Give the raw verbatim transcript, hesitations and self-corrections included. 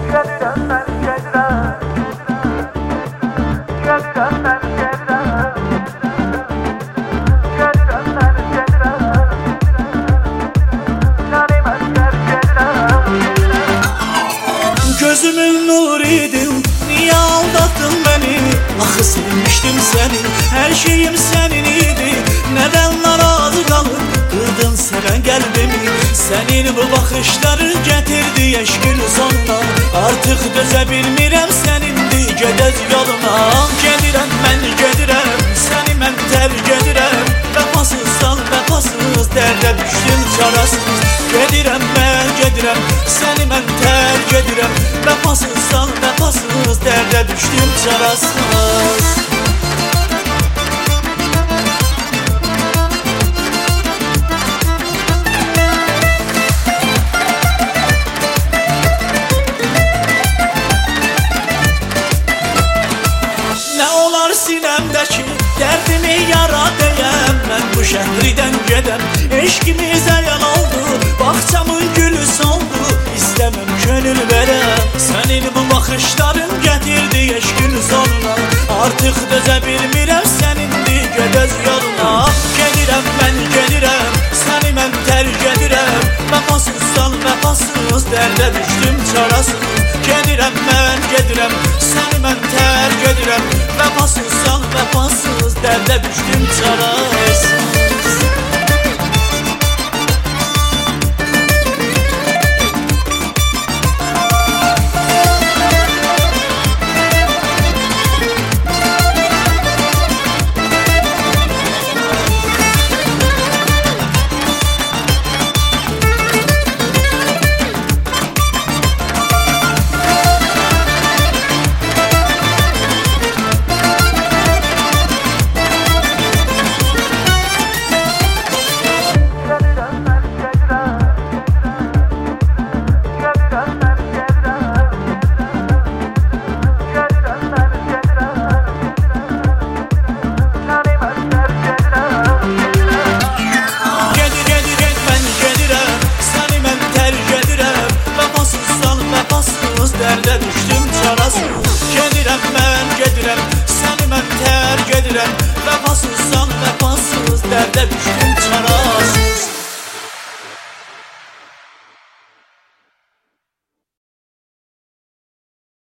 Gedirəm mən, gedirəm. Gedirəm mən, gedirəm. Gedirəm mən, gedirəm. Canım əsgər, gedirəm. Gözümün nuruyydin, niye aldattın beni? Axı sevmiştim seni, her şeyim senin idi. Neden narazı kalıp kırdın seven kalbimi? Senin bu bakışların getirdi eşkin sonuna. Artık döze bilmirəm senindi gedez yoluna. Gedirəm mən, gedirəm, seni mən terk edirəm. Vəfasızsan vəfasız, dərdə düşdüm çarasız. Gedirəm mən, gedirəm, seni mən terk edirəm. Vəfasızsan vəfasız, dərdə düşdüm çarasız. Sinemdeki derdimi yara deyəm. Mən bu şəhridən gedəm, eşkimizə yan oldu. Baxçamın gülü soldu, istəməm gönül verəm. Sənin bu baxışların gətirdi eşkin sonuna. Artıq dözə bilmirəm sənindir gedəz yoluna. Gedirəm mən, gedirəm, səni mən tərk edirəm. Vəfasızsan vəfasız, dərdə düşdüm çarasız. Gedirəm mən, gedirəm, səni mən tərk edirəm. Vəfasızsan vəfasız, dərdə düşdüm çarasız.